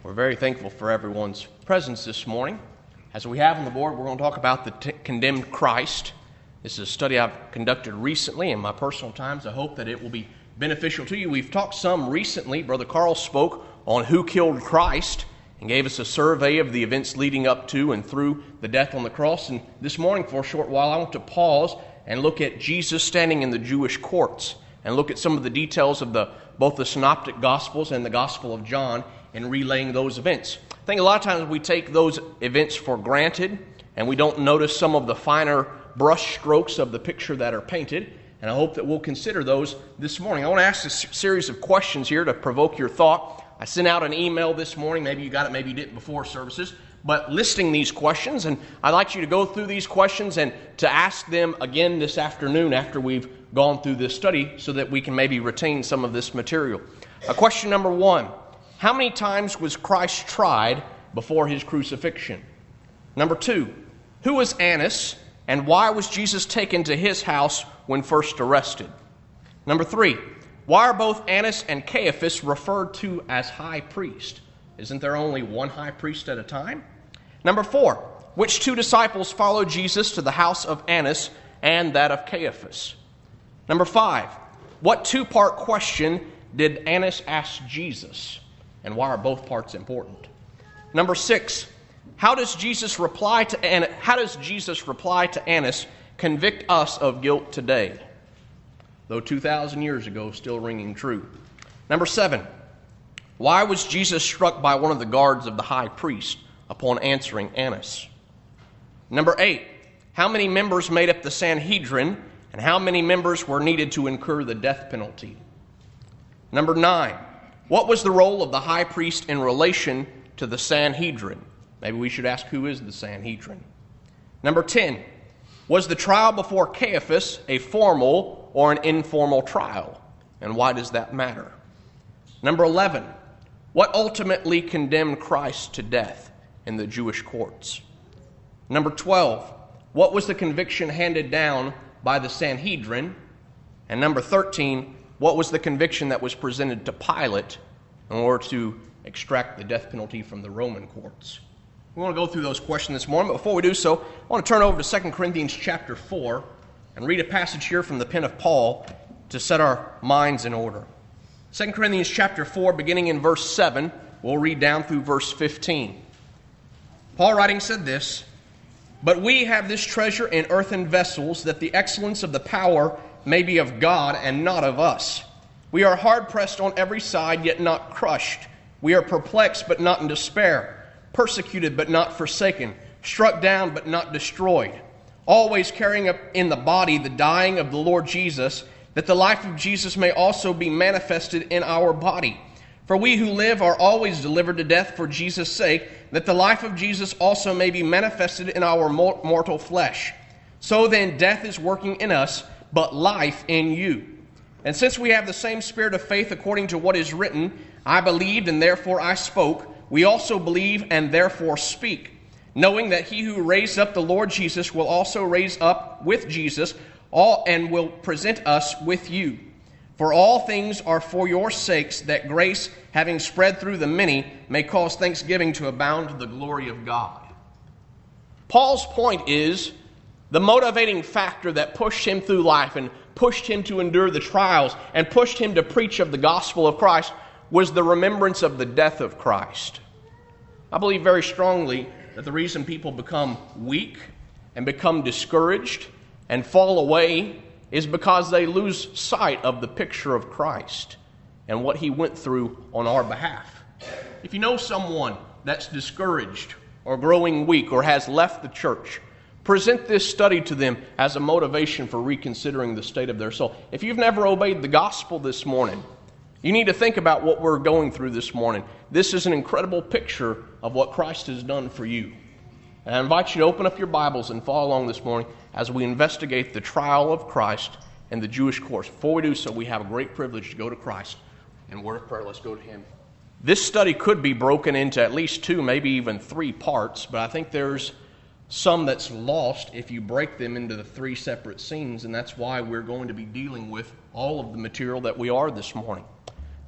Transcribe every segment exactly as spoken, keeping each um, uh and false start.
We're very thankful for everyone's presence this morning. As we have on the board, we're going to talk about the t- condemned Christ. This is a study I've conducted recently in my personal times. I hope that it will be beneficial to you. We've talked some recently. Brother Carl spoke on who killed Christ and gave us a survey of the events leading up to and through the death on the cross. And this morning, for a short while, I want to pause and look at Jesus standing in the Jewish courts and look at some of the details of the both the Synoptic Gospels and the Gospel of John in relaying those events. I think a lot of times we take those events for granted and we don't notice some of the finer brush strokes of the picture that are painted, and I hope that we'll consider those this morning. I want to ask a series of questions here to provoke your thought. I sent out an email this morning, maybe you got it, maybe you didn't before services, but listing these questions, and I'd like you to go through these questions and to ask them again this afternoon after we've gone through this study so that we can maybe retain some of this material. Uh, question number one. How many times was Christ tried before his crucifixion? Number two, who was Annas and why was Jesus taken to his house when first arrested? Number three, why are both Annas and Caiaphas referred to as high priest? Isn't there only one high priest at a time? Number four, which two disciples followed Jesus to the house of Annas and that of Caiaphas? Number five, what two-part question did Annas ask Jesus? And why are both parts important? Number six, how does Jesus reply to Annas, how does Jesus reply to Annas, convict us of guilt today? Though two thousand years ago, still ringing true. Number seven, why was Jesus struck by one of the guards of the high priest upon answering Annas? Number eight, how many members made up the Sanhedrin and how many members were needed to incur the death penalty? Number nine, what was the role of the high priest in relation to the Sanhedrin? Maybe we should ask, who is the Sanhedrin? Number ten, was the trial before Caiaphas a formal or an informal trial? And why does that matter? Number eleven, what ultimately condemned Christ to death in the Jewish courts? Number twelve, what was the conviction handed down by the Sanhedrin? And number thirteen, what was the conviction that was presented to Pilate in order to extract the death penalty from the Roman courts? We want to go through those questions this morning, but before we do so, I want to turn over to Second Corinthians chapter four and read a passage here from the pen of Paul to set our minds in order. Second Corinthians chapter four, beginning in verse seven, we'll read down through verse fifteen. Paul writing said this, "But we have this treasure in earthen vessels, that the excellence of the power may be of God and not of us. We are hard-pressed on every side, yet not crushed. We are perplexed, but not in despair, persecuted, but not forsaken, struck down, but not destroyed, always carrying up in the body the dying of the Lord Jesus, that the life of Jesus may also be manifested in our body. For we who live are always delivered to death for Jesus' sake, that the life of Jesus also may be manifested in our mortal flesh. So then death is working in us, but life in you. And since we have the same spirit of faith according to what is written, I believed and therefore I spoke, we also believe and therefore speak, knowing that he who raised up the Lord Jesus will also raise up with Jesus all and will present us with you. For all things are for your sakes, that grace, having spread through the many, may cause thanksgiving to abound to the glory of God." Paul's point is, the motivating factor that pushed him through life and pushed him to endure the trials and pushed him to preach of the gospel of Christ was the remembrance of the death of Christ. I believe very strongly that the reason people become weak and become discouraged and fall away is because they lose sight of the picture of Christ and what he went through on our behalf. If you know someone that's discouraged or growing weak or has left the church, present this study to them as a motivation for reconsidering the state of their soul. If you've never obeyed the gospel this morning, you need to think about what we're going through this morning. This is an incredible picture of what Christ has done for you. And I invite you to open up your Bibles and follow along this morning as we investigate the trial of Christ and the Jewish courts. Before we do so, we have a great privilege to go to Christ. In word of prayer, let's go to him. This study could be broken into at least two, maybe even three parts, but I think there's some that's lost if you break them into the three separate scenes, and that's why we're going to be dealing with all of the material that we are this morning. The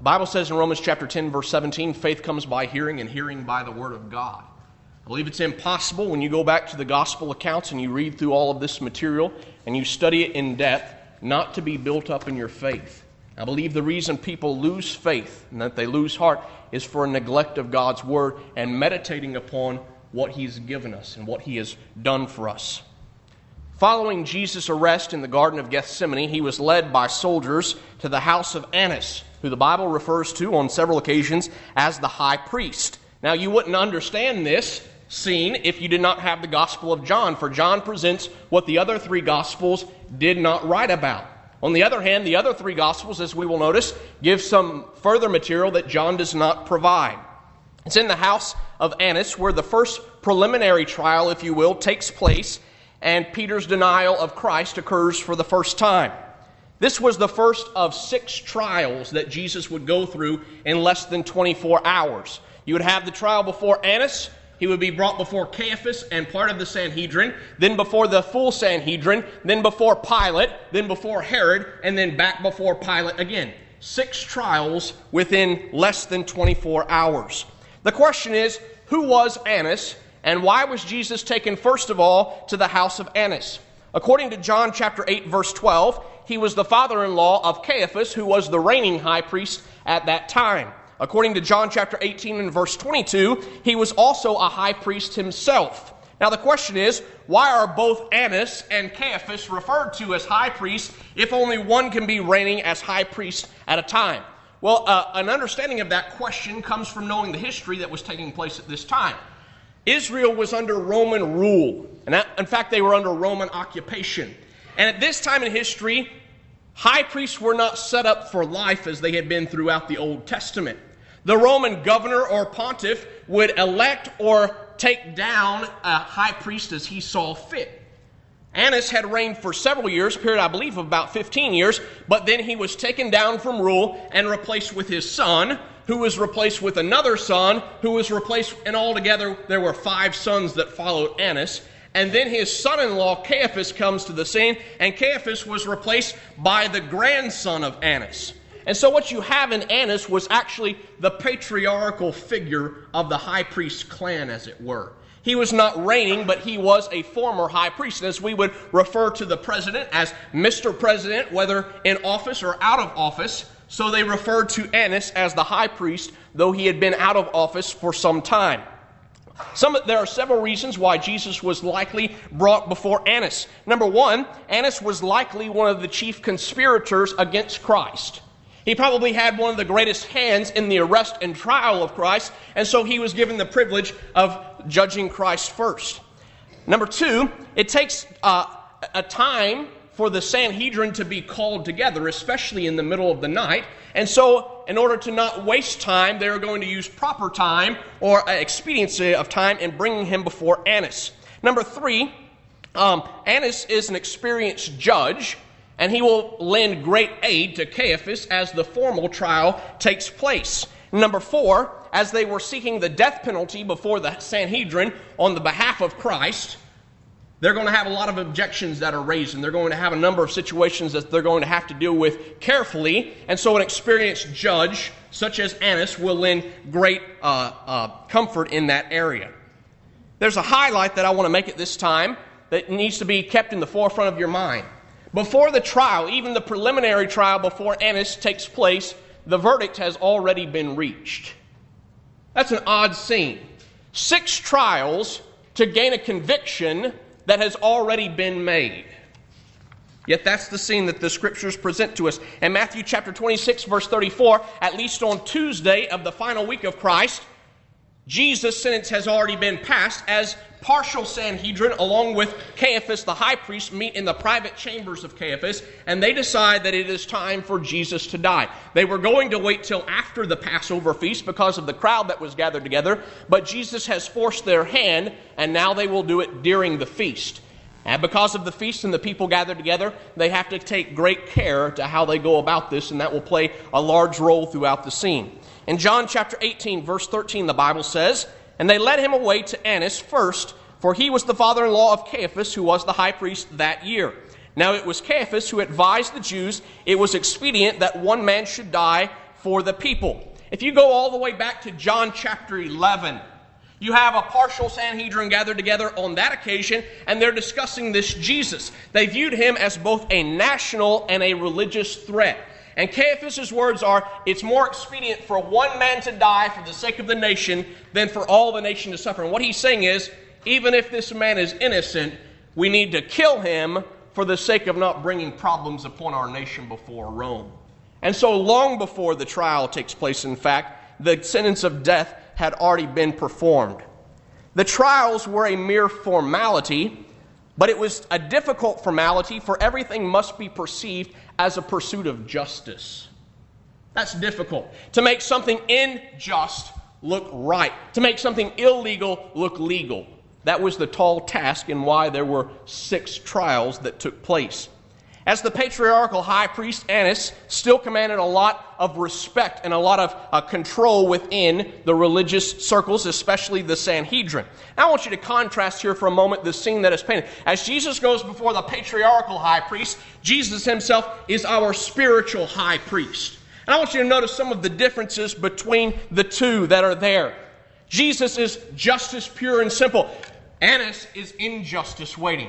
Bible says in Romans chapter ten, verse seventeen, faith comes by hearing, and hearing by the word of God. I believe it's impossible when you go back to the gospel accounts and you read through all of this material and you study it in depth, not to be built up in your faith. I believe the reason people lose faith and that they lose heart is for a neglect of God's word and meditating upon what He's given us and what He has done for us. Following Jesus' arrest in the Garden of Gethsemane, He was led by soldiers to the house of Annas, who the Bible refers to on several occasions as the high priest. Now, you wouldn't understand this scene if you did not have the Gospel of John, for John presents what the other three Gospels did not write about. On the other hand, the other three Gospels, as we will notice, give some further material that John does not provide. It's in the house of Annas where the first preliminary trial, if you will, takes place, and Peter's denial of Christ occurs for the first time. This was the first of six trials that Jesus would go through in less than twenty-four hours. You would have the trial before Annas. He would be brought before Caiaphas and part of the Sanhedrin, then before the full Sanhedrin, then before Pilate, then before Herod, and then back before Pilate again. Six trials within less than twenty-four hours. The question is, who was Annas, and why was Jesus taken first of all to the house of Annas? According to John chapter eight, verse twelve, he was the father-in-law of Caiaphas, who was the reigning high priest at that time. According to John chapter eighteen and verse twenty-two, he was also a high priest himself. Now the question is, why are both Annas and Caiaphas referred to as high priests if only one can be reigning as high priest at a time? Well, uh, an understanding of that question comes from knowing the history that was taking place at this time. Israel was under Roman rule, and that, in fact, they were under Roman occupation. And at this time in history, high priests were not set up for life as they had been throughout the Old Testament. The Roman governor or pontiff would elect or take down a high priest as he saw fit. Annas had reigned for several years, a period I believe of about fifteen years, but then he was taken down from rule and replaced with his son, who was replaced with another son, who was replaced, and altogether there were five sons that followed Annas. And then his son-in-law Caiaphas comes to the scene, and Caiaphas was replaced by the grandson of Annas. And so what you have in Annas was actually the patriarchal figure of the high priest clan, as it were. He was not reigning, but he was a former high priest. As we would refer to the president as Mister President, whether in office or out of office. So they referred to Annas as the high priest, though he had been out of office for some time. Some, there are several reasons why Jesus was likely brought before Annas. Number one, Annas was likely one of the chief conspirators against Christ. He probably had one of the greatest hands in the arrest and trial of Christ, and so he was given the privilege of judging Christ first. Number two, it takes uh, a time for the Sanhedrin to be called together, especially in the middle of the night. And so, in order to not waste time, they are going to use proper time or expediency of time in bringing him before Annas. Number three, um, Annas is an experienced judge, and he will lend great aid to Caiaphas as the formal trial takes place. Number four, as they were seeking the death penalty before the Sanhedrin on the behalf of Christ, they're going to have a lot of objections that are raised, and they're going to have a number of situations that they're going to have to deal with carefully. And so an experienced judge, such as Annas, will lend great uh, uh, comfort in that area. There's a highlight that I want to make at this time that needs to be kept in the forefront of your mind. Before the trial, even the preliminary trial before Annas takes place, the verdict has already been reached. That's an odd scene. Six trials to gain a conviction that has already been made. Yet that's the scene that the Scriptures present to us. In Matthew chapter twenty-six, verse thirty-four, at least on Tuesday of the final week of Christ, Jesus' sentence has already been passed as partial Sanhedrin, along with Caiaphas, the high priest, meet in the private chambers of Caiaphas, and they decide that it is time for Jesus to die. They were going to wait till after the Passover feast because of the crowd that was gathered together, but Jesus has forced their hand, and now they will do it during the feast. And because of the feast and the people gathered together, they have to take great care to how they go about this, and that will play a large role throughout the scene. In John chapter eighteen, verse thirteen, the Bible says, "And they led him away to Annas first, for he was the father-in-law of Caiaphas, who was the high priest that year. Now it was Caiaphas who advised the Jews it was expedient that one man should die for the people. If you go all the way back to John chapter eleven, you have a partial Sanhedrin gathered together on that occasion, and they're discussing this Jesus. They viewed him as both a national and a religious threat. And Caiaphas' words are, it's more expedient for one man to die for the sake of the nation than for all the nation to suffer. And what he's saying is, even if this man is innocent, we need to kill him for the sake of not bringing problems upon our nation before Rome. And so long before the trial takes place, in fact, the sentence of death had already been performed. The trials were a mere formality, but it was a difficult formality, for everything must be perceived as a pursuit of justice. That's difficult. To make something unjust look right. To make something illegal look legal. That was the tall task, and why there were six trials that took place. As the patriarchal high priest, Annas still commanded a lot of respect and a lot of uh, control within the religious circles, especially the Sanhedrin. Now I want you to contrast here for a moment the scene that is painted. As Jesus goes before the patriarchal high priest, Jesus himself is our spiritual high priest. And I want you to notice some of the differences between the two that are there. Jesus is justice pure and simple. Annas is injustice waiting.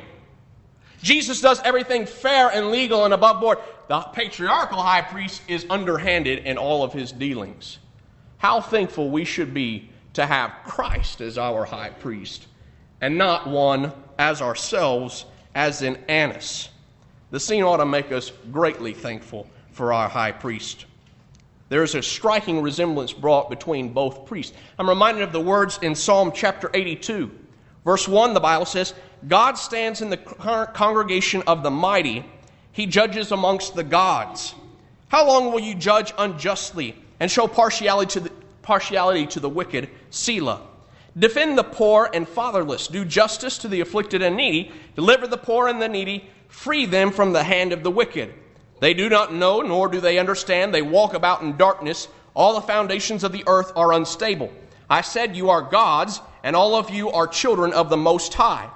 Jesus does everything fair and legal and above board. The patriarchal high priest is underhanded in all of his dealings. How thankful we should be to have Christ as our high priest and not one as ourselves, as in Annas. The scene ought to make us greatly thankful for our high priest. There is a striking resemblance brought between both priests. I'm reminded of the words in Psalm chapter eighty-two. Verse one, the Bible says, God stands in the congregation of the mighty. He judges amongst the gods. How long will you judge unjustly and show partiality to the, partiality to the wicked? Selah. Defend the poor and fatherless. Do justice to the afflicted and needy. Deliver the poor and the needy. Free them from the hand of the wicked. They do not know, nor do they understand. They walk about in darkness. All the foundations of the earth are unstable. I said, you are gods, and all of you are children of the Most High.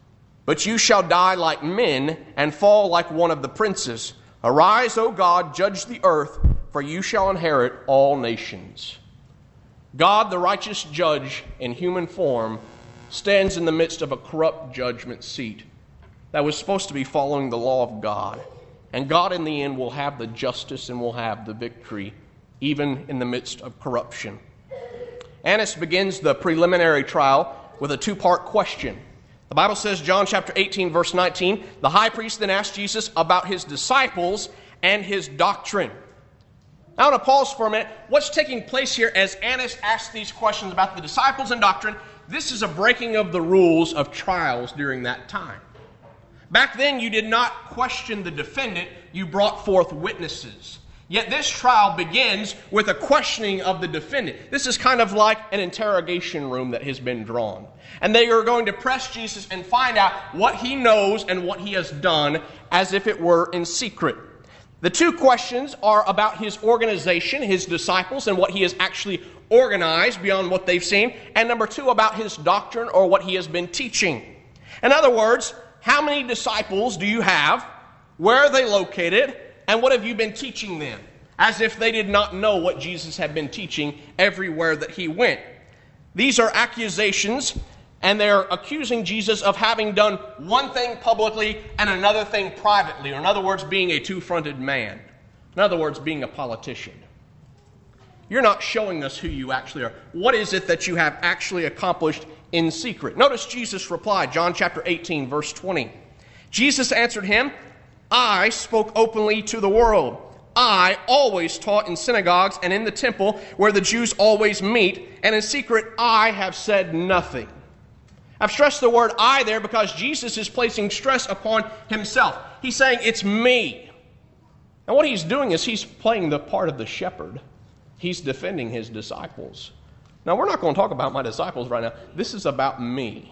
But you shall die like men and fall like one of the princes. Arise, O God, judge the earth, for you shall inherit all nations. God, the righteous judge in human form, stands in the midst of a corrupt judgment seat that was supposed to be following the law of God. And God, in the end, will have the justice and will have the victory, even in the midst of corruption. Annas begins the preliminary trial with a two-part question. The Bible says, John chapter eighteen, verse nineteen, the high priest then asked Jesus about his disciples and his doctrine. Now, I want to pause for a minute. What's taking place here as Annas asks these questions about the disciples and doctrine? This is a breaking of the rules of trials during that time. Back then, you did not question the defendant. You brought forth witnesses. Yet this trial begins with a questioning of the defendant. This is kind of like an interrogation room that has been drawn. And they are going to press Jesus and find out what he knows and what he has done as if it were in secret. The two questions are about his organization, his disciples, and what he has actually organized beyond what they've seen. And number two, about his doctrine or what he has been teaching. In other words, how many disciples do you have? Where are they located? And what have you been teaching them? As if they did not know what Jesus had been teaching everywhere that he went. These are accusations, and they're accusing Jesus of having done one thing publicly and another thing privately. Or in other words, being a two-fronted man. In other words, being a politician. You're not showing us who you actually are. What is it that you have actually accomplished in secret? Notice Jesus replied, John chapter eighteen, verse twenty. Jesus answered him, I spoke openly to the world. I always taught in synagogues and in the temple where the Jews always meet, and in secret I have said nothing. I've stressed the word I there because Jesus is placing stress upon himself. He's saying, it's me. And what he's doing is he's playing the part of the shepherd. He's defending his disciples. Now, we're not going to talk about my disciples right now. This is about me.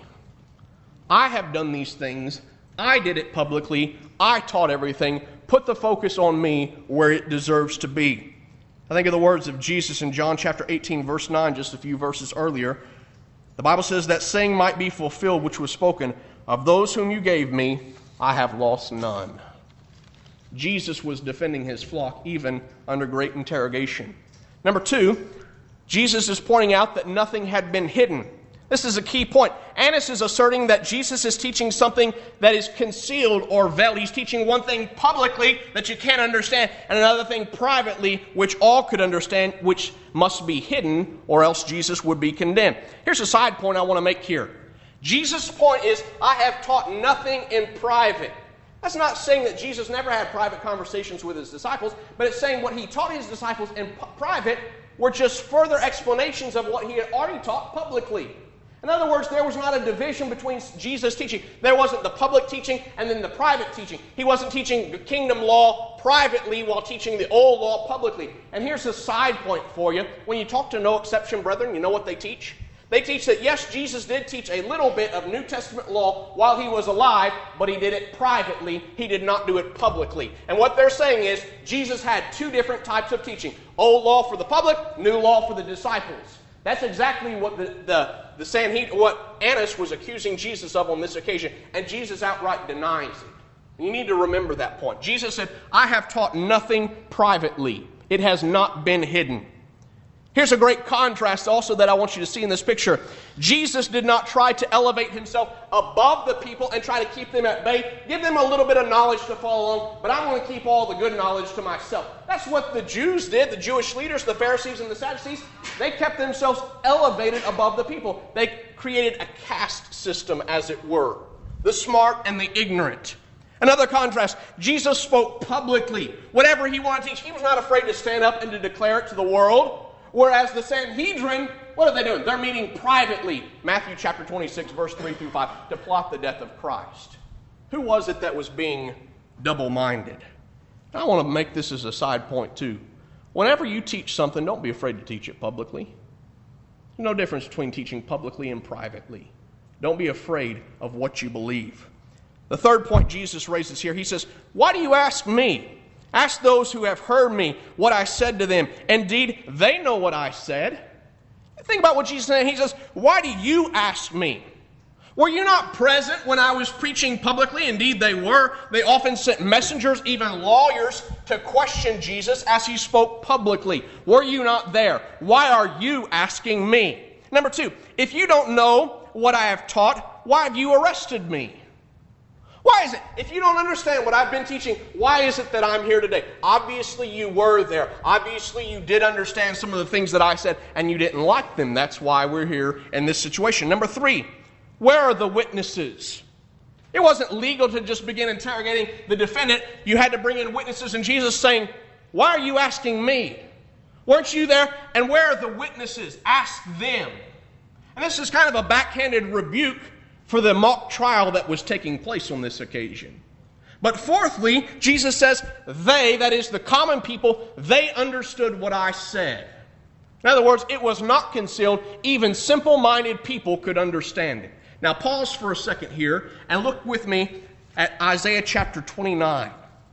I have done these things. I did it publicly. I taught everything. Put the focus on me where it deserves to be. I think of the words of Jesus in John chapter eighteen, verse nine, just a few verses earlier. The Bible says that saying might be fulfilled which was spoken, of those whom you gave me, I have lost none. Jesus was defending his flock even under great interrogation. Number two, Jesus is pointing out that nothing had been hidden. This is a key point. Annas is asserting that Jesus is teaching something that is concealed or veiled. He's teaching one thing publicly that you can't understand, and another thing privately which all could understand, which must be hidden, or else Jesus would be condemned. Here's a side point I want to make here. Jesus' point is, I have taught nothing in private. That's not saying that Jesus never had private conversations with his disciples, but it's saying what he taught his disciples in p- private were just further explanations of what he had already taught publicly. In other words, there was not a division between Jesus' teaching. There wasn't the public teaching and then the private teaching. He wasn't teaching the kingdom law privately while teaching the old law publicly. And here's a side point for you. When you talk to No Exception Brethren, you know what they teach? They teach that, yes, Jesus did teach a little bit of New Testament law while he was alive, but he did it privately. He did not do it publicly. And what they're saying is, Jesus had two different types of teaching. Old law for the public, new law for the disciples. That's exactly what the, the, the Sanhedrin, what Annas was accusing Jesus of on this occasion, and Jesus outright denies it. You need to remember that point. Jesus said, I have taught nothing privately. It has not been hidden. Here's a great contrast also that I want you to see in this picture. Jesus did not try to elevate himself above the people and try to keep them at bay, give them a little bit of knowledge to follow along, but I want to keep all the good knowledge to myself. That's what the Jews did, the Jewish leaders, the Pharisees and the Sadducees. They kept themselves elevated above the people. They created a caste system, as it were, the smart and the ignorant. Another contrast, Jesus spoke publicly. Whatever he wanted to teach, he was not afraid to stand up and to declare it to the world. Whereas the Sanhedrin, what are they doing? They're meeting privately, Matthew chapter twenty-six, verse three through five, to plot the death of Christ. Who was it that was being double-minded? I want to make this as a side point too. Whenever you teach something, don't be afraid to teach it publicly. There's no difference between teaching publicly and privately. Don't be afraid of what you believe. The third point Jesus raises here, he says, why do you ask me? Ask those who have heard me what I said to them. Indeed, they know what I said. Think about what Jesus said. He says, why do you ask me? Were you not present when I was preaching publicly? Indeed, they were. They often sent messengers, even lawyers, to question Jesus as he spoke publicly. Were you not there? Why are you asking me? Number two, if you don't know what I have taught, why have you arrested me? Why is it? If you don't understand what I've been teaching, why is it that I'm here today? Obviously you were there. Obviously you did understand some of the things that I said and you didn't like them. That's why we're here in this situation. Number three, where are the witnesses? It wasn't legal to just begin interrogating the defendant. You had to bring in witnesses, and Jesus saying, why are you asking me? Weren't you there? And where are the witnesses? Ask them. And this is kind of a backhanded rebuke for the mock trial that was taking place on this occasion. But fourthly, Jesus says, they, that is the common people, they understood what I said. In other words, it was not concealed. Even simple-minded people could understand it. Now pause for a second here and look with me at Isaiah chapter twenty-nine.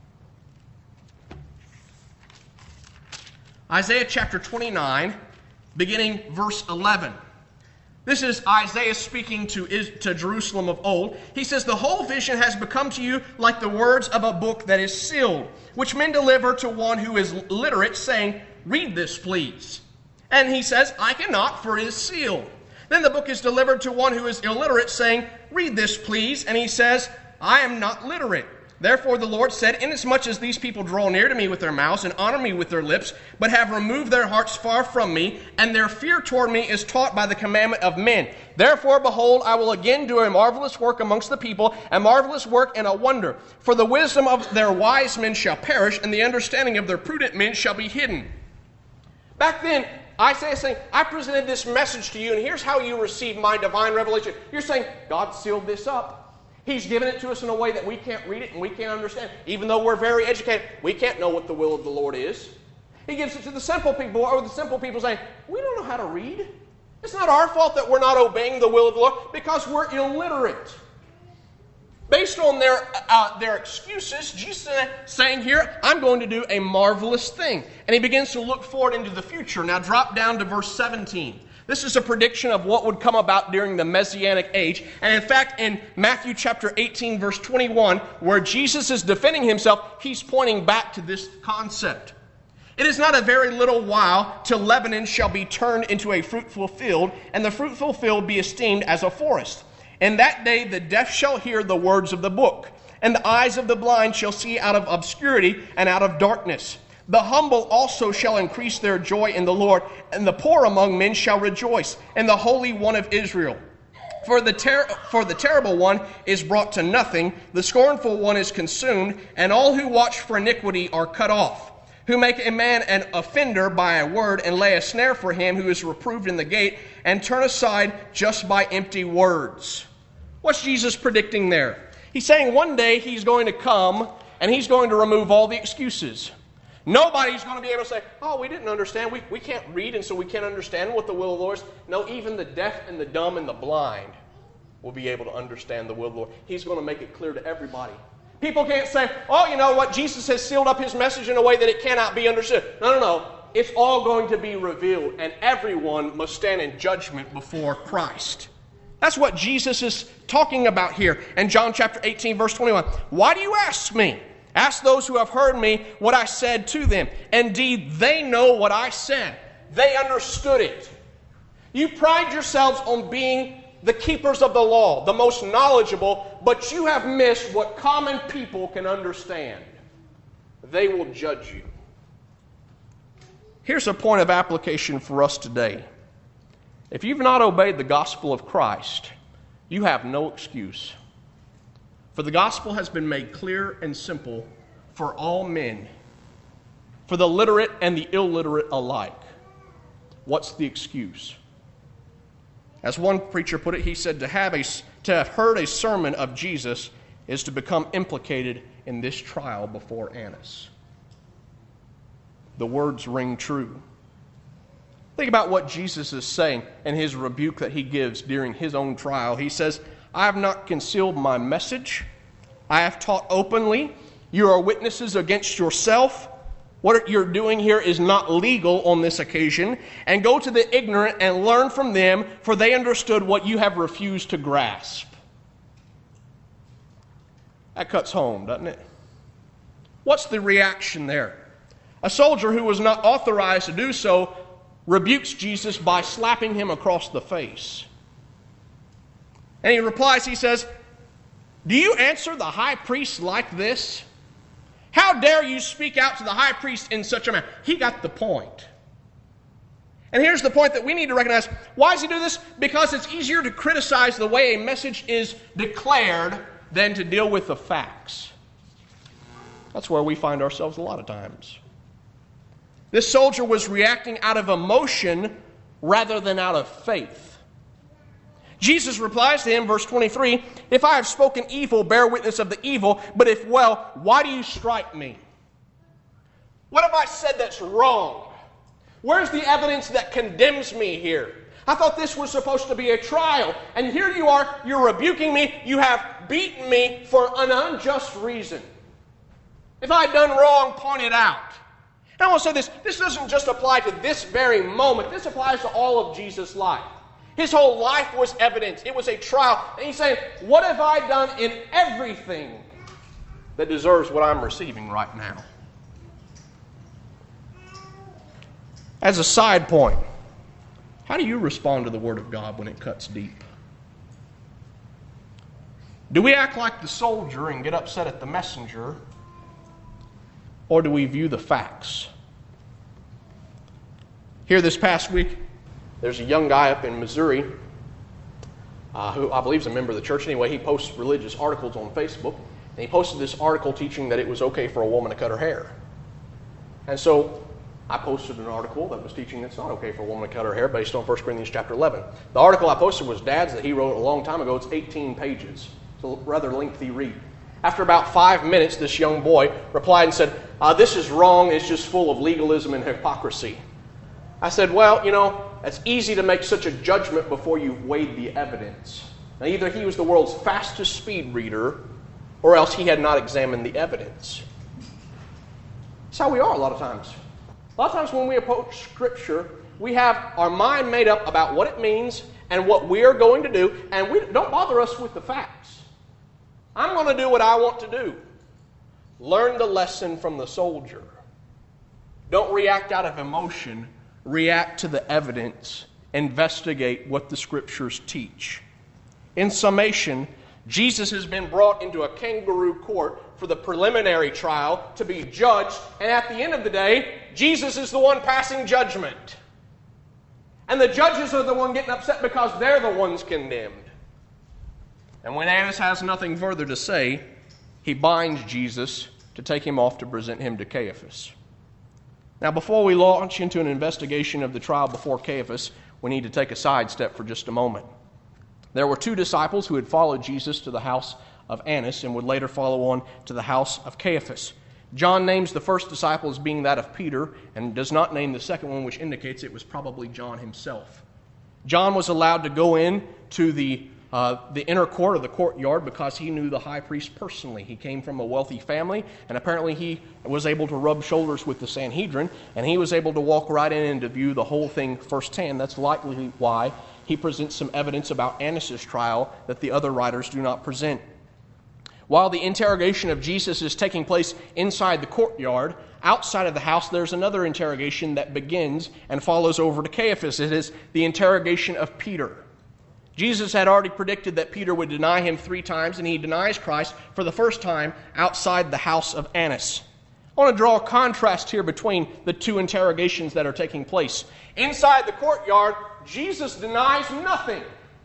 Isaiah chapter twenty-nine, beginning verse eleven. This is Isaiah speaking to, to Jerusalem of old. He says, the whole vision has become to you like the words of a book that is sealed, which men deliver to one who is literate, saying, read this, please. And he says, I cannot, for it is sealed. Then the book is delivered to one who is illiterate, saying, read this, please. And he says, I am not literate. Therefore the Lord said, inasmuch as these people draw near to me with their mouths and honor me with their lips, but have removed their hearts far from me, and their fear toward me is taught by the commandment of men. Therefore, behold, I will again do a marvelous work amongst the people, a marvelous work and a wonder. For the wisdom of their wise men shall perish, and the understanding of their prudent men shall be hidden. Back then, Isaiah is saying, I presented this message to you, and here's how you receive my divine revelation. You're saying, God sealed this up. He's given it to us in a way that we can't read it and we can't understand. Even though we're very educated, we can't know what the will of the Lord is. He gives it to the simple people, or the simple people saying, we don't know how to read. It's not our fault that we're not obeying the will of the Lord because we're illiterate. Based on their, uh, their excuses, Jesus is saying here, I'm going to do a marvelous thing. And he begins to look forward into the future. Now drop down to verse seventeen. This is a prediction of what would come about during the Messianic age. And in fact, in Matthew chapter eighteen, verse twenty-one, where Jesus is defending himself, he's pointing back to this concept. It is not a very little while till Lebanon shall be turned into a fruitful field, and the fruitful field be esteemed as a forest. In that day the deaf shall hear the words of the book, and the eyes of the blind shall see out of obscurity and out of darkness. The humble also shall increase their joy in the Lord, and the poor among men shall rejoice in the Holy One of Israel. For the, ter- for the terrible one is brought to nothing, the scornful one is consumed, and all who watch for iniquity are cut off, who make a man an offender by a word, and lay a snare for him who is reproved in the gate, and turn aside just by empty words. What's Jesus predicting there? He's saying one day he's going to come, and he's going to remove all the excuses. Nobody's going to be able to say, oh, we didn't understand. We, we can't read, and so we can't understand what the will of the Lord is. No, even the deaf and the dumb and the blind will be able to understand the will of the Lord. He's going to make it clear to everybody. People can't say, oh, you know what, Jesus has sealed up his message in a way that it cannot be understood. No, no, no. It's all going to be revealed, and everyone must stand in judgment before Christ. That's what Jesus is talking about here in John chapter eighteen, verse twenty-one. Why do you ask me? Ask those who have heard me what I said to them. Indeed, they know what I said. They understood it. You pride yourselves on being the keepers of the law, the most knowledgeable, but you have missed what common people can understand. They will judge you. Here's a point of application for us today. If you've not obeyed the gospel of Christ, you have no excuse. For the gospel has been made clear and simple for all men, for the literate and the illiterate alike. What's the excuse? As one preacher put it, he said, to have, a, to have heard a sermon of Jesus is to become implicated in this trial before Annas. The words ring true. Think about what Jesus is saying in his rebuke that he gives during his own trial. He says, I have not concealed my message. I have taught openly. You are witnesses against yourself. What you're doing here is not legal on this occasion. And go to the ignorant and learn from them, for they understood what you have refused to grasp. That cuts home, doesn't it? What's the reaction there? A soldier who was not authorized to do so rebukes Jesus by slapping him across the face. And he replies, he says, do you answer the high priest like this? How dare you speak out to the high priest in such a manner? He got the point. And here's the point that we need to recognize. Why does he do this? Because it's easier to criticize the way a message is declared than to deal with the facts. That's where we find ourselves a lot of times. This soldier was reacting out of emotion rather than out of faith. Jesus replies to him, verse twenty-three, if I have spoken evil, bear witness of the evil, but if well, why do you strike me? What have I said that's wrong? Where's the evidence that condemns me here? I thought this was supposed to be a trial, and here you are, you're rebuking me, you have beaten me for an unjust reason. If I'd done wrong, point it out. And I want to say this, this doesn't just apply to this very moment, this applies to all of Jesus' life. His whole life was evidence. It was a trial. And he's saying, what have I done in everything that deserves what I'm receiving right now? As a side point, how do you respond to the Word of God when it cuts deep? Do we act like the soldier and get upset at the messenger? Or do we view the facts? Here this past week, there's a young guy up in Missouri uh, who I believe is a member of the church. Anyway, he posts religious articles on Facebook. And he posted this article teaching that it was okay for a woman to cut her hair. And so I posted an article that was teaching it's not okay for a woman to cut her hair based on First Corinthians chapter eleven. The article I posted was Dad's that he wrote a long time ago. It's eighteen pages. It's a rather lengthy read. After about five minutes, this young boy replied and said, uh, this is wrong. It's just full of legalism and hypocrisy. I said, well, you know, it's easy to make such a judgment before you've weighed the evidence. Now, either he was the world's fastest speed reader, or else he had not examined the evidence. That's how we are a lot of times. A lot of times when we approach Scripture, we have our mind made up about what it means and what we are going to do, and we don't bother us with the facts. I'm going to do what I want to do. Learn the lesson from the soldier. Don't react out of emotion. React to the evidence. Investigate what the Scriptures teach. In summation, Jesus has been brought into a kangaroo court for the preliminary trial to be judged, and at the end of the day, Jesus is the one passing judgment. And the judges are the one getting upset because they're the ones condemned. And when Annas has nothing further to say, he binds Jesus to take him off to present him to Caiaphas. Now, before we launch into an investigation of the trial before Caiaphas, we need to take a sidestep for just a moment. There were two disciples who had followed Jesus to the house of Annas and would later follow on to the house of Caiaphas. John names the first disciple as being that of Peter and does not name the second one, which indicates it was probably John himself. John was allowed to go in to the Uh, the inner court or the courtyard because he knew the high priest personally. He came from a wealthy family, and apparently he was able to rub shoulders with the Sanhedrin, and he was able to walk right in and to view the whole thing firsthand. That's likely why he presents some evidence about Annas' trial that the other writers do not present. While the interrogation of Jesus is taking place inside the courtyard, outside of the house there's another interrogation that begins and follows over to Caiaphas. It is the interrogation of Peter. Jesus had already predicted that Peter would deny him three times, and he denies Christ for the first time outside the house of Annas. I want to draw a contrast here between the two interrogations that are taking place. Inside the courtyard, Jesus denies nothing.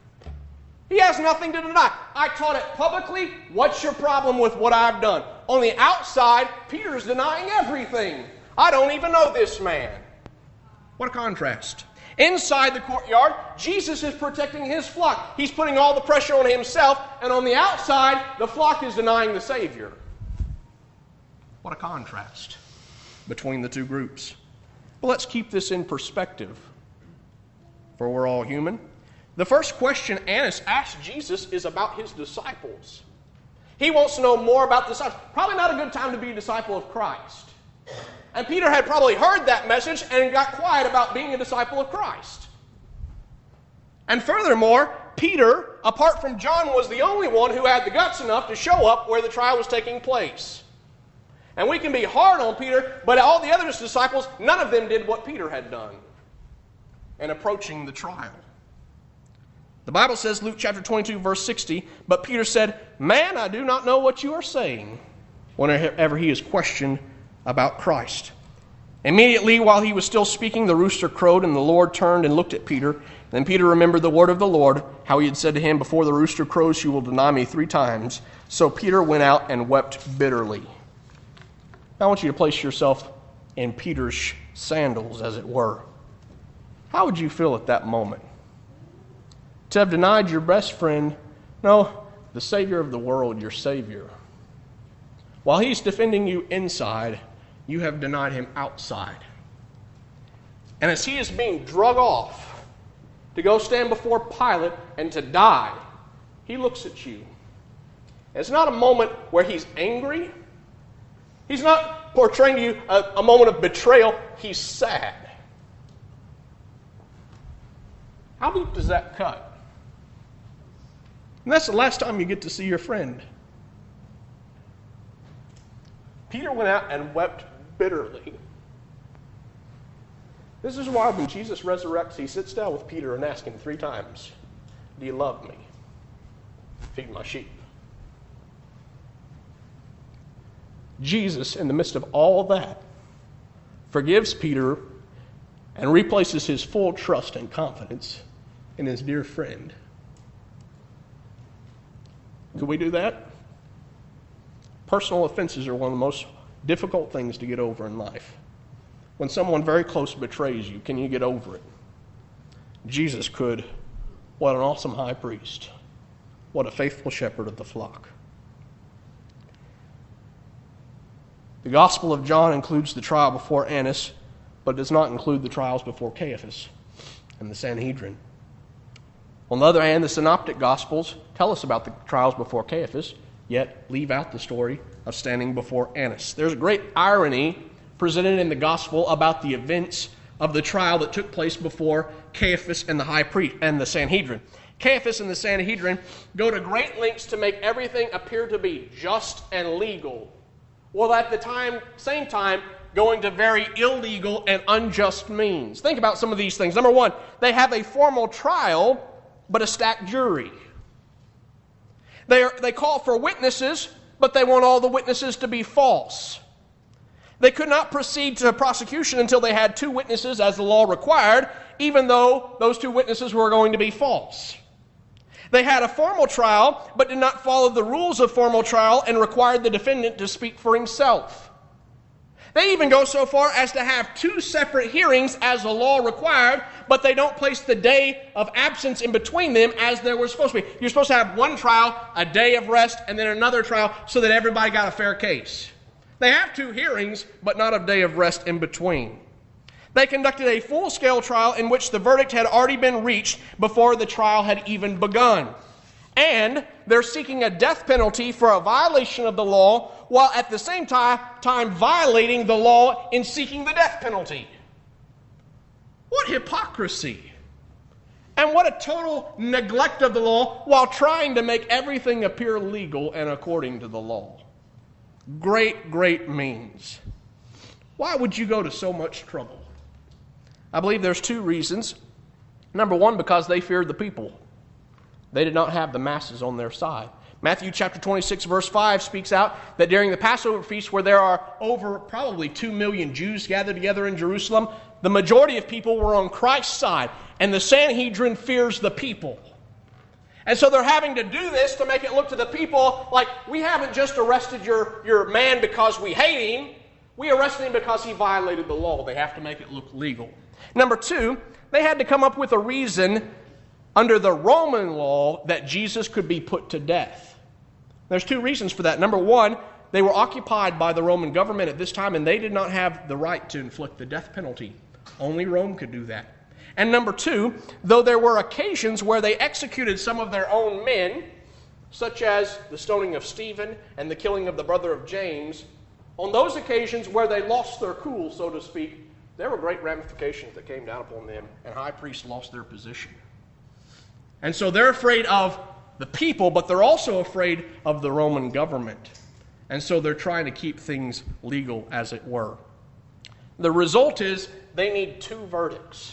He has nothing to deny. I taught it publicly. What's your problem with what I've done? On the outside, Peter's denying everything. I don't even know this man. What a contrast. Inside the courtyard, Jesus is protecting his flock. He's putting all the pressure on himself, and on the outside, the flock is denying the Savior. What a contrast between the two groups. Well, let's keep this in perspective, for we're all human. The first question Annas asks Jesus is about his disciples. He wants to know more about the disciples. Probably not a good time to be a disciple of Christ. And Peter had probably heard that message and got quiet about being a disciple of Christ. And furthermore, Peter, apart from John, was the only one who had the guts enough to show up where the trial was taking place. And we can be hard on Peter, but all the other disciples, none of them did what Peter had done in approaching the trial. The Bible says, Luke chapter twenty-two, verse sixty, "But Peter said, 'Man, I do not know what you are saying,' whenever he is questioned about Christ. Immediately while he was still speaking, the rooster crowed, and the Lord turned and looked at Peter. Then Peter remembered the word of the Lord, how he had said to him, 'Before the rooster crows, you will deny me three times.' So Peter went out and wept bitterly." Now I want you to place yourself in Peter's sandals, as it were. How would you feel at that moment? To have denied your best friend, no, the Savior of the world, your Savior. While he's defending you inside, you have denied him outside. And as he is being drug off to go stand before Pilate and to die, he looks at you. It's not a moment where he's angry. He's not portraying to you a, a moment of betrayal. He's sad. How deep does that cut? And that's the last time you get to see your friend. Peter went out and wept bitterly. This is why when Jesus resurrects, he sits down with Peter and asks him three times, "Do you love me? Feed my sheep." Jesus, in the midst of all that, forgives Peter and replaces his full trust and confidence in his dear friend. Could we do that? Personal offenses are one of the most difficult things to get over in life. When someone very close betrays you, can you get over it? Jesus could. What an awesome high priest. What a faithful shepherd of the flock. The Gospel of John includes the trial before Annas, but does not include the trials before Caiaphas and the Sanhedrin. On the other hand, the Synoptic Gospels tell us about the trials before Caiaphas, yet leave out the story of standing before Annas. There's a great irony presented in the Gospel about the events of the trial that took place before Caiaphas and the high priest and the Sanhedrin. Caiaphas and the Sanhedrin go to great lengths to make everything appear to be just and legal, while at the time, same time going to very illegal and unjust means. Think about some of these things. Number one, they have a formal trial, but a stacked jury. They, are, they call for witnesses, but they want all the witnesses to be false. They could not proceed to prosecution until they had two witnesses as the law required, even though those two witnesses were going to be false. They had a formal trial, but did not follow the rules of formal trial and required the defendant to speak for himself. They even go so far as to have two separate hearings as the law required, but they don't place the day of absence in between them as there was supposed to be. You're supposed to have one trial, a day of rest, and then another trial so that everybody got a fair case. They have two hearings, but not a day of rest in between. They conducted a full-scale trial in which the verdict had already been reached before the trial had even begun. And they're seeking a death penalty for a violation of the law, while at the same time, time violating the law in seeking the death penalty. What hypocrisy! And what a total neglect of the law while trying to make everything appear legal and according to the law. Great, great means. Why would you go to so much trouble? I believe there's two reasons. Number one, because they feared the people. They did not have the masses on their side. Matthew chapter twenty-six, verse five speaks out that during the Passover feast, where there are over probably two million Jews gathered together in Jerusalem, the majority of people were on Christ's side, and the Sanhedrin fears the people. And so they're having to do this to make it look to the people like, we haven't just arrested your, your man because we hate him. We arrested him because he violated the law. They have to make it look legal. Number two, they had to come up with a reason under the Roman law that Jesus could be put to death. There's two reasons for that. Number one, they were occupied by the Roman government at this time, and they did not have the right to inflict the death penalty. Only Rome could do that. And number two, though there were occasions where they executed some of their own men, such as the stoning of Stephen and the killing of the brother of James, on those occasions where they lost their cool, so to speak, there were great ramifications that came down upon them, and high priests lost their position. And so they're afraid of the people, but they're also afraid of the Roman government. And so they're trying to keep things legal, as it were. The result is they need two verdicts.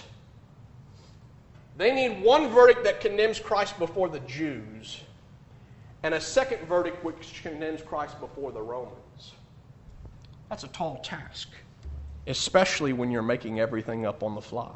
They need one verdict that condemns Christ before the Jews, and a second verdict which condemns Christ before the Romans. That's a tall task, especially when you're making everything up on the fly.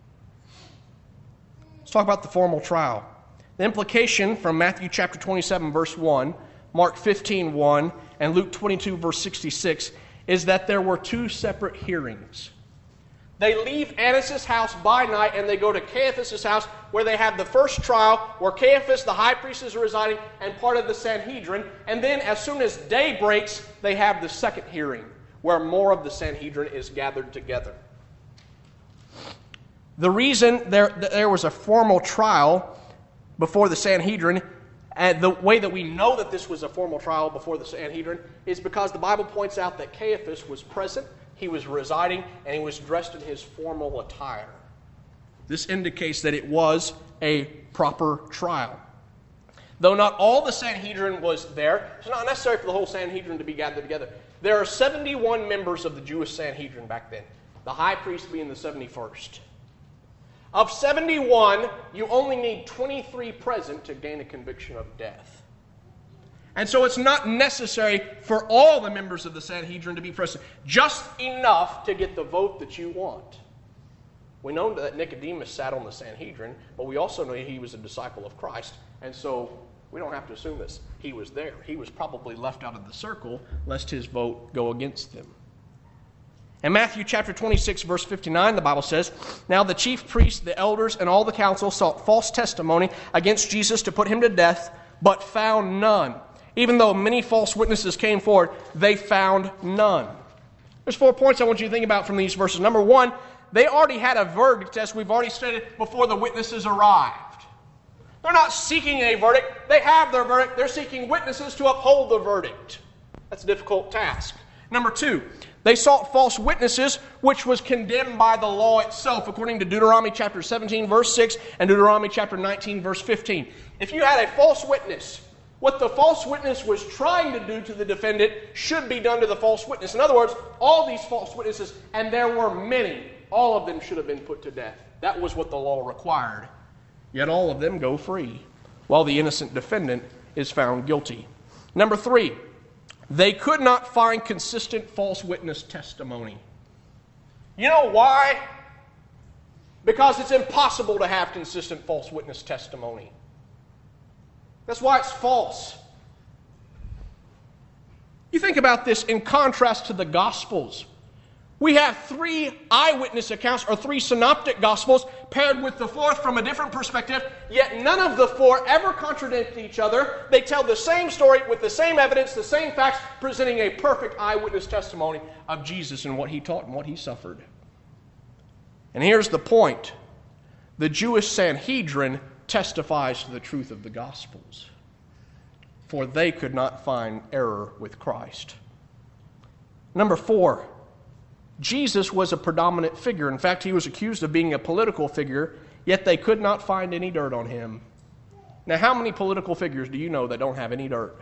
Let's talk about the formal trial. The implication from Matthew chapter twenty-seven, verse one, Mark fifteen, one, and Luke twenty-two, verse sixty-six, is that there were two separate hearings. They leave Annas' house by night and they go to Caiaphas' house, where they have the first trial, where Caiaphas, the high priest, is residing and part of the Sanhedrin. And then as soon as day breaks, they have the second hearing, where more of the Sanhedrin is gathered together. The reason there, there was a formal trial before the Sanhedrin, and the way that we know that this was a formal trial before the Sanhedrin, is because the Bible points out that Caiaphas was present, he was residing, and he was dressed in his formal attire. This indicates that it was a proper trial. Though not all the Sanhedrin was there, it's not necessary for the whole Sanhedrin to be gathered together. There are seventy-one members of the Jewish Sanhedrin back then, the high priest being the seventy-first. Of seventy-one, you only need twenty-three present to gain a conviction of death. And so it's not necessary for all the members of the Sanhedrin to be present, just enough to get the vote that you want. We know that Nicodemus sat on the Sanhedrin, but we also know he was a disciple of Christ, and so we don't have to assume this. He was there. He was probably left out of the circle, lest his vote go against them. In Matthew chapter twenty-six, verse fifty-nine, the Bible says, "Now the chief priests, the elders, and all the council sought false testimony against Jesus to put him to death, but found none. Even though many false witnesses came forward, they found none." There's four points I want you to think about from these verses. Number one, they already had a verdict, as we've already stated, before the witnesses arrived. They're not seeking a verdict. They have their verdict. They're seeking witnesses to uphold the verdict. That's a difficult task. Number two, they sought false witnesses, which was condemned by the law itself, according to Deuteronomy chapter seventeen, verse six, and Deuteronomy chapter nineteen, verse fifteen. If you had a false witness What the false witness was trying to do to the defendant should be done to the false witness. In other words, all these false witnesses, and there were many, all of them should have been put to death. That was what the law required. Yet all of them go free, while the innocent defendant is found guilty. Number three, they could not find consistent false witness testimony. You know why? Because it's impossible to have consistent false witness testimony. That's why it's false. You think about this in contrast to the Gospels. We have three eyewitness accounts, or three synoptic Gospels, paired with the fourth from a different perspective, yet none of the four ever contradict each other. They tell the same story with the same evidence, the same facts, presenting a perfect eyewitness testimony of Jesus and what he taught and what he suffered. And here's the point. The Jewish Sanhedrin testifies to the truth of the Gospels, for they could not find error with Christ. Number four, Jesus was a predominant figure. In fact, he was accused of being a political figure, yet they could not find any dirt on him. Now, how many political figures do you know that don't have any dirt?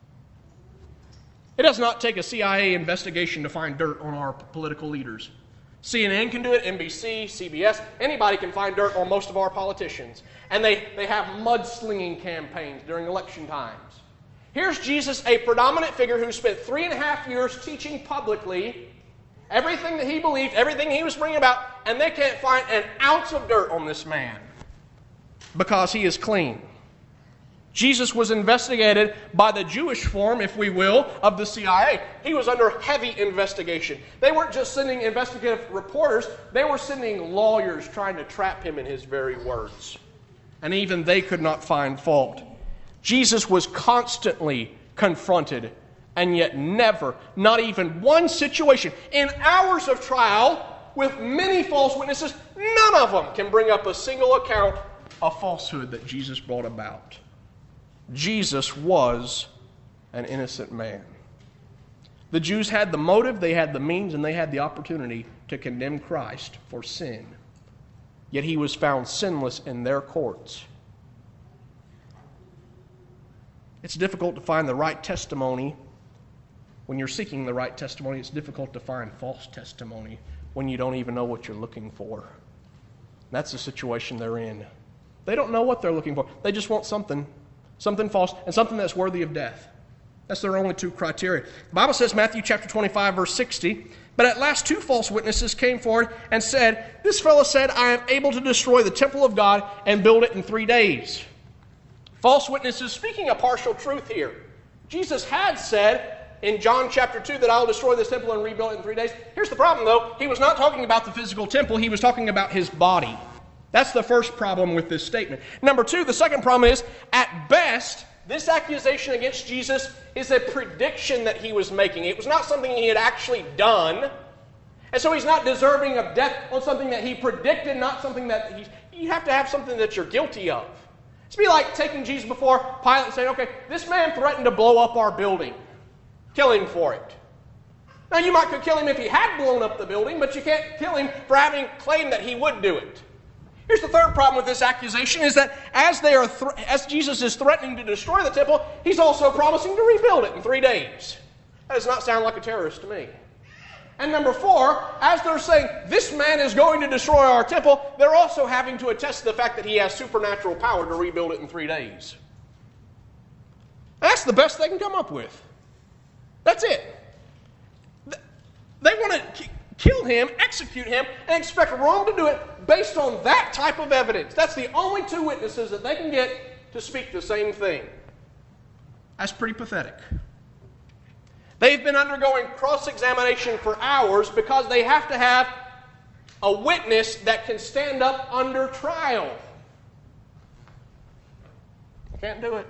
It does not take a C I A investigation to find dirt on our political leaders. C N N can do it, N B C, C B S, anybody can find dirt on most of our politicians. And they, they have mudslinging campaigns during election times. Here's Jesus, a predominant figure who spent three and a half years teaching publicly everything that he believed, everything he was bringing about, and they can't find an ounce of dirt on this man because he is clean. Jesus was investigated by the Jewish form, if we will, of the C I A. He was under heavy investigation. They weren't just sending investigative reporters, they were sending lawyers trying to trap him in his very words. And even they could not find fault. Jesus was constantly confronted, and yet never, not even one situation, in hours of trial with many false witnesses, none of them can bring up a single account of falsehood that Jesus brought about. Jesus was an innocent man. The Jews had the motive, they had the means, and they had the opportunity to condemn Christ for sin. Yet he was found sinless in their courts. It's difficult to find the right testimony. When you're seeking the right testimony, it's difficult to find false testimony when you don't even know what you're looking for. That's the situation they're in. They don't know what they're looking for. They just want something, something false, and something that's worthy of death. That's their only two criteria. The Bible says, Matthew chapter twenty-five, verse sixty, "But at last two false witnesses came forward and said, 'This fellow said, I am able to destroy the temple of God and build it in three days.'" False witnesses speaking a partial truth here. Jesus had said in John chapter two that I will destroy this temple and rebuild it in three days. Here's the problem, though. He was not talking about the physical temple. He was talking about his body. That's the first problem with this statement. Number two, the second problem is, at best, this accusation against Jesus is a prediction that he was making. It was not something he had actually done. And so he's not deserving of death on something that he predicted, not something that he's... You have to have something that you're guilty of. It's be like taking Jesus before Pilate and saying, okay, this man threatened to blow up our building. Kill him for it. Now, you might could kill him if he had blown up the building, but you can't kill him for having claimed that he would do it. Here's the third problem with this accusation, is that as they are, th- as Jesus is threatening to destroy the temple, he's also promising to rebuild it in three days. That does not sound like a terrorist to me. And number four, as they're saying, this man is going to destroy our temple, they're also having to attest to the fact that he has supernatural power to rebuild it in three days. That's the best they can come up with. That's it. They want to kill him, execute him, and expect Rome to do it based on that type of evidence. That's the only two witnesses that they can get to speak the same thing. That's pretty pathetic. They've been undergoing cross-examination for hours because they have to have a witness that can stand up under trial. They can't do it.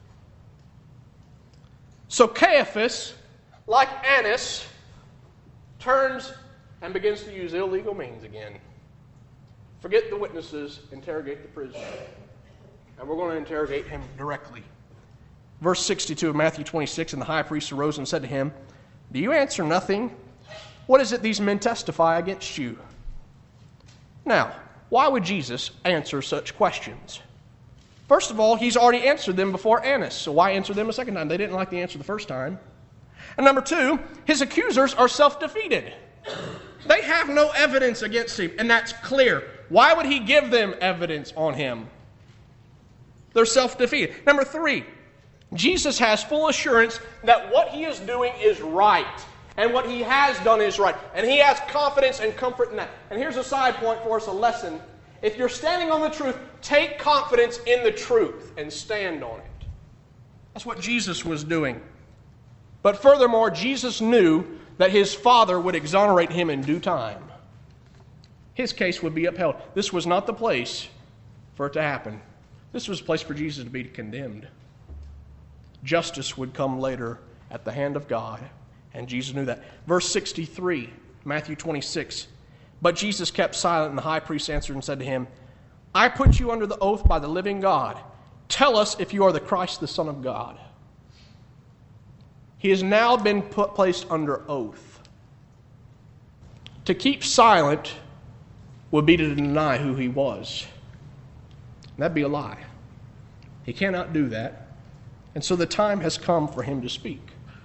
So Caiaphas, like Annas, turns and begins to use illegal means again. Forget the witnesses, interrogate the prisoner. And we're going to interrogate him directly. Verse sixty-two of Matthew twenty-six, "And the high priest arose and said to him, 'Do you answer nothing? What is it these men testify against you?'" Now, why would Jesus answer such questions? First of all, he's already answered them before Annas, so why answer them a second time? They didn't like the answer the first time. And number two, his accusers are self-defeated. They have no evidence against him, and that's clear. Why would he give them evidence on him? They're self-defeated. Number three, Jesus has full assurance that what he is doing is right, and what he has done is right, and he has confidence and comfort in that. And here's a side point for us, a lesson. If you're standing on the truth, take confidence in the truth and stand on it. That's what Jesus was doing. But furthermore, Jesus knew that his Father would exonerate him in due time. His case would be upheld. This was not the place for it to happen. This was a place for Jesus to be condemned. Justice would come later at the hand of God, and Jesus knew that. Verse sixty-three, Matthew twenty-six. But Jesus kept silent, and the high priest answered and said to him, I put you under the oath by the living God. Tell us if you are the Christ, the Son of God. He has now been put, placed under oath. To keep silent would be to deny who he was. That'd be a lie. He cannot do that. And so the time has come for him to speak.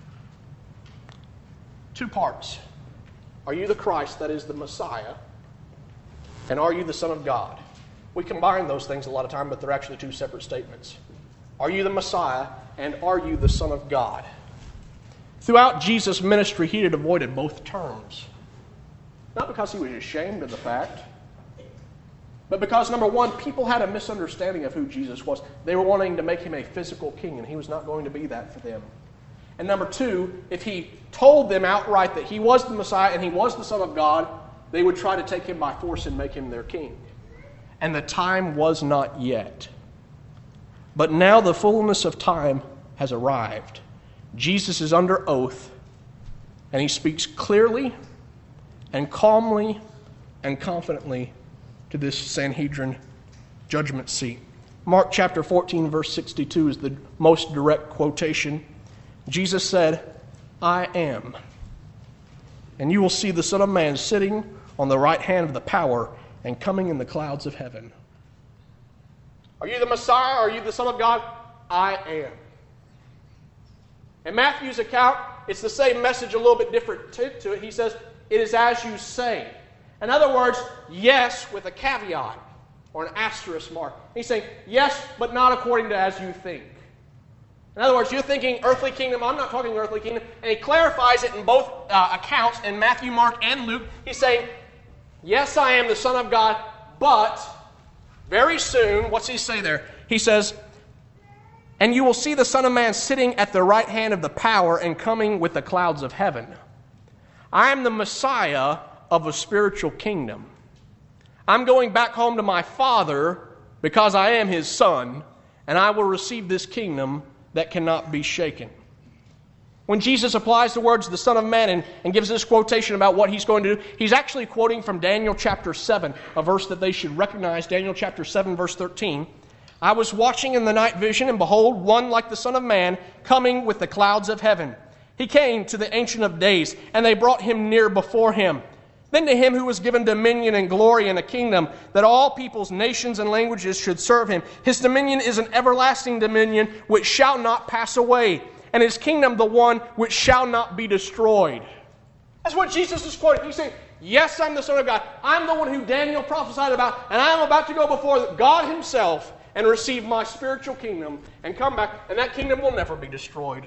Two parts. Are you the Christ, that is the Messiah? And are you the Son of God? We combine those things a lot of time, but they're actually two separate statements. Are you the Messiah, and are you the Son of God? Throughout Jesus' ministry, he had avoided both terms. Not because he was ashamed of the fact, but because, number one, people had a misunderstanding of who Jesus was. They were wanting to make him a physical king, and he was not going to be that for them. And number two, if he told them outright that he was the Messiah and he was the Son of God, they would try to take him by force and make him their king. And the time was not yet. But now the fullness of time has arrived. Jesus is under oath, and he speaks clearly and calmly and confidently to this Sanhedrin judgment seat. Mark chapter fourteen, verse sixty-two is the most direct quotation. Jesus said, I am. And you will see the Son of Man sitting on the right hand of the power and coming in the clouds of heaven. Are you the Messiah? Are you the Son of God? I am. In Matthew's account, it's the same message, a little bit different to, to it. He says, it is as you say. In other words, yes with a caveat or an asterisk mark. He's saying, yes, but not according to as you think. In other words, you're thinking earthly kingdom. I'm not talking earthly kingdom. And he clarifies it in both uh, accounts, in Matthew, Mark, and Luke. He's saying, yes, I am the Son of God, but very soon, what's he say there? He says, and you will see the Son of Man sitting at the right hand of the power and coming with the clouds of heaven. I am the Messiah of a spiritual kingdom. I'm going back home to my Father because I am his Son, and I will receive this kingdom that cannot be shaken. When Jesus applies the words the Son of Man and, and gives this quotation about what he's going to do, he's actually quoting from Daniel chapter seven, a verse that they should recognize, Daniel chapter seven, verse thirteen. I was watching in the night vision, and behold, one like the Son of Man coming with the clouds of heaven. He came to the Ancient of Days, and they brought him near before him. Then to him who was given dominion and glory and a kingdom, that all peoples, nations, and languages should serve him. His dominion is an everlasting dominion which shall not pass away, and his kingdom the one which shall not be destroyed. That's what Jesus is quoting. He's saying, yes, I'm the Son of God. I'm the one who Daniel prophesied about, and I'm about to go before God himself and receive my spiritual kingdom and come back, and that kingdom will never be destroyed.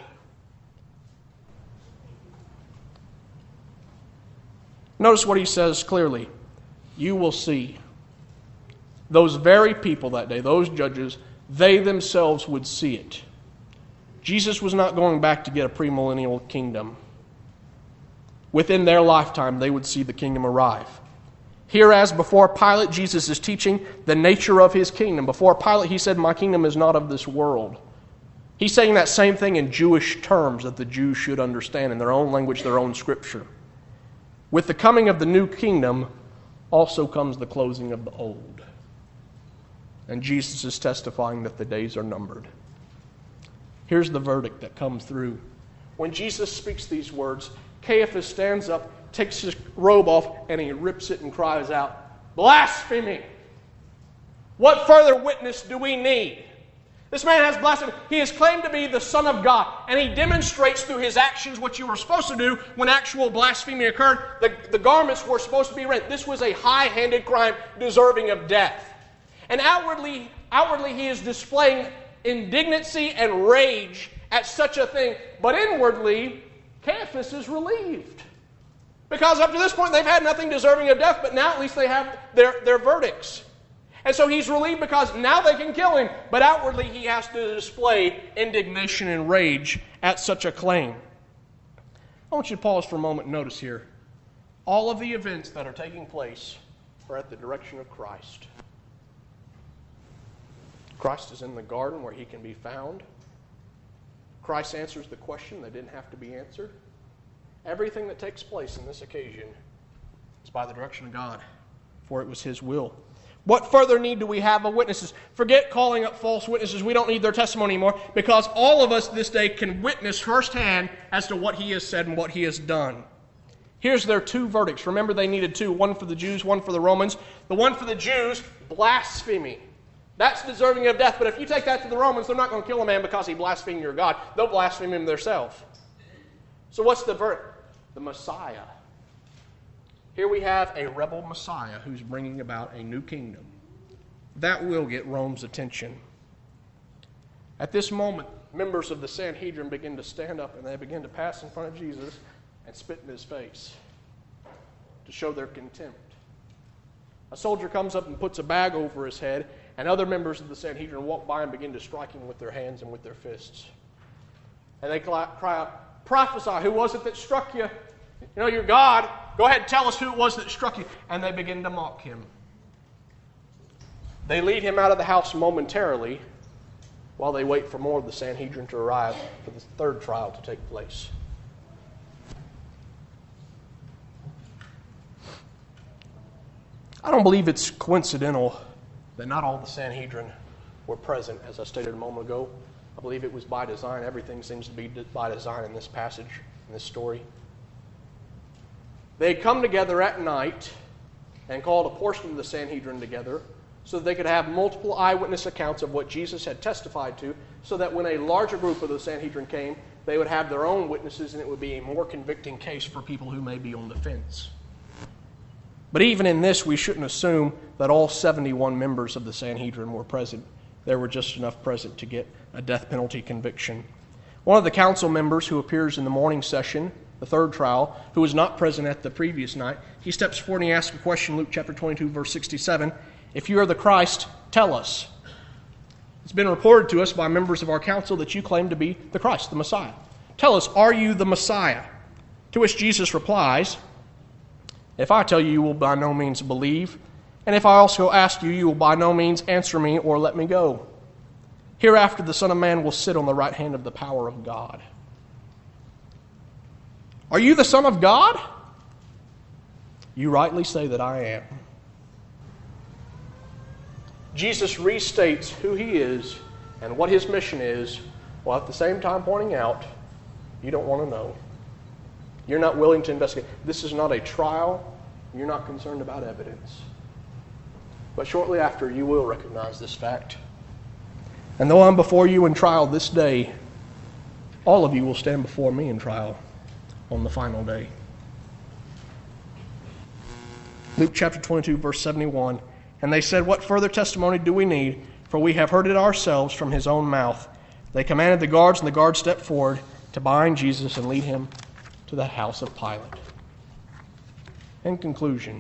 Notice what he says clearly. You will see. Those very people that day, those judges, they themselves would see it. Jesus was not going back to get a premillennial kingdom. Within their lifetime, they would see the kingdom arrive. Here, as before Pilate, Jesus is teaching the nature of his kingdom. Before Pilate, he said, my kingdom is not of this world. He's saying that same thing in Jewish terms that the Jews should understand in their own language, their own scripture. With the coming of the new kingdom also comes the closing of the old. And Jesus is testifying that the days are numbered. Here's the verdict that comes through. When Jesus speaks these words, Caiaphas stands up, takes his robe off, and he rips it and cries out, blasphemy! What further witness do we need? This man has blasphemy. He is claimed to be the Son of God, and he demonstrates through his actions what you were supposed to do when actual blasphemy occurred. The, the garments were supposed to be rent. This was a high-handed crime deserving of death. And outwardly, outwardly he is displaying indignancy and rage at such a thing, but inwardly, Caiaphas is relieved. Because up to this point, they've had nothing deserving of death, but now at least they have their, their verdicts. And so he's relieved because now they can kill him, but outwardly he has to display indignation and rage at such a claim. I want you to pause for a moment and notice here. All of the events that are taking place are at the direction of Christ. Christ is in the garden where he can be found. Christ answers the question that didn't have to be answered. Everything that takes place in this occasion is by the direction of God, for it was his will. What further need do we have of witnesses? Forget calling up false witnesses. We don't need their testimony anymore, because all of us this day can witness firsthand as to what he has said and what he has done. Here's their two verdicts. Remember, they needed two, one for the Jews, one for the Romans. The one for the Jews, blasphemy. That's deserving of death, but if you take that to the Romans, they're not going to kill a man because he blasphemed your God. They'll blaspheme him themselves. So what's the verdict? The Messiah. Here we have a rebel Messiah who's bringing about a new kingdom. That will get Rome's attention. At this moment, members of the Sanhedrin begin to stand up and they begin to pass in front of Jesus and spit in his face to show their contempt. A soldier comes up and puts a bag over his head, and other members of the Sanhedrin walk by and begin to strike him with their hands and with their fists. And they cry out, "Prophesy, who was it that struck you? You know, you're God. Go ahead and tell us who it was that struck you." And they begin to mock him. They lead him out of the house momentarily while they wait for more of the Sanhedrin to arrive for the third trial to take place. I don't believe it's coincidental that not all the Sanhedrin were present, as I stated a moment ago. I believe it was by design. Everything seems to be by design in this passage, in this story. They had come together at night and called a portion of the Sanhedrin together so that they could have multiple eyewitness accounts of what Jesus had testified to, so that when a larger group of the Sanhedrin came, they would have their own witnesses and it would be a more convicting case for people who may be on the fence. But even in this, we shouldn't assume that all seventy-one members of the Sanhedrin were present. There were just enough present to get a death penalty conviction. One of the council members who appears in the morning session, the third trial, who was not present at the previous night, he steps forward and he asks a question, Luke chapter twenty-two, verse sixty-seven. "If you are the Christ, tell us." It's been reported to us by members of our council that you claim to be the Christ, the Messiah. Tell us, are you the Messiah? To which Jesus replies, "If I tell you, you will by no means believe. And if I also ask you, you will by no means answer me or let me go. Hereafter the Son of Man will sit on the right hand of the power of God." Are you the Son of God? You rightly say that I am. Jesus restates who he is and what his mission is, while at the same time pointing out, you don't want to know. You're not willing to investigate. This is not a trial. You're not concerned about evidence. But shortly after, you will recognize this fact. And though I'm before you in trial this day, all of you will stand before me in trial on the final day. Luke chapter twenty-two, verse seventy-one. "And they said, what further testimony do we need? For we have heard it ourselves from his own mouth. They commanded the guards, and the guards stepped forward to bind Jesus and lead him to the house of Pilate." In conclusion,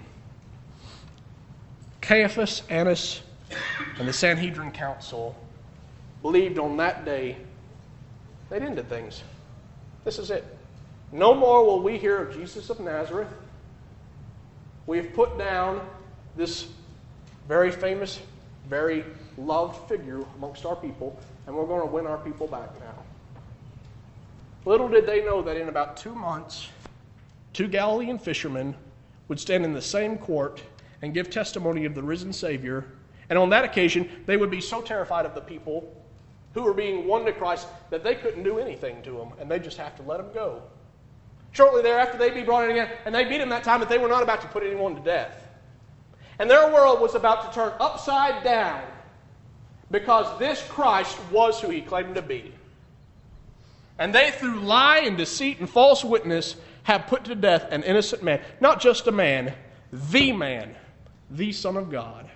Caiaphas, Annas, and the Sanhedrin council believed on that day they'd ended things. This is it. No more will we hear of Jesus of Nazareth. We have put down this very famous, very loved figure amongst our people, and we're going to win our people back now. Little did they know that in about two months, two Galilean fishermen would stand in the same court and give testimony of the risen Savior, and on that occasion, they would be so terrified of the people who were being won to Christ that they couldn't do anything to them, and they'd just have to let them go. Shortly thereafter, they'd be brought in again, and they beat them that time, but they were not about to put anyone to death. And their world was about to turn upside down because this Christ was who he claimed to be. And they, through lie and deceit and false witness, have put to death an innocent man. Not just a man, the man, the Son of God.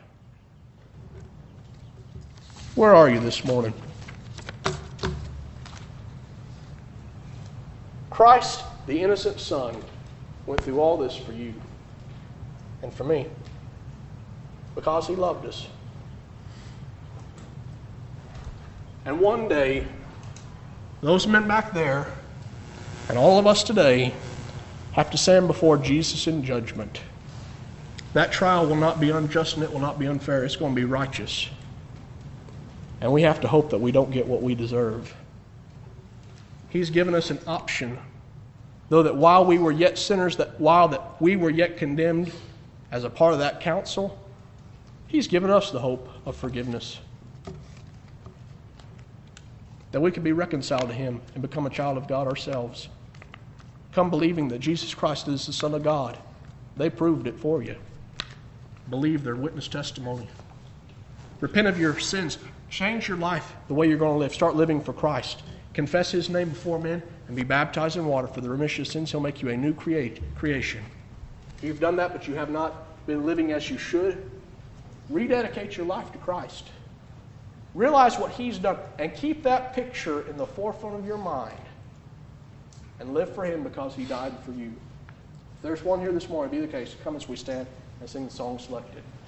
Where are you this morning? Christ, the innocent Son, went through all this for you and for me because he loved us. And one day, those men back there and all of us today have to stand before Jesus in judgment. That trial will not be unjust and it will not be unfair. It's going to be righteous. And we have to hope that we don't get what we deserve. He's given us an option, though, that while we were yet sinners, that while that we were yet condemned as a part of that council, he's given us the hope of forgiveness. That we could be reconciled to him and become a child of God ourselves. Come believing that Jesus Christ is the Son of God. They proved it for you. Believe their witness testimony. Repent of your sins. Change your life the way you're going to live. Start living for Christ. Confess his name before men and be baptized in water for the remission of sins. He'll make you a new create, creation. If you've done that but you have not been living as you should, rededicate your life to Christ. Realize what he's done and keep that picture in the forefront of your mind and live for him because he died for you. If there's one here this morning, be the case. Come as we stand and sing the song selected.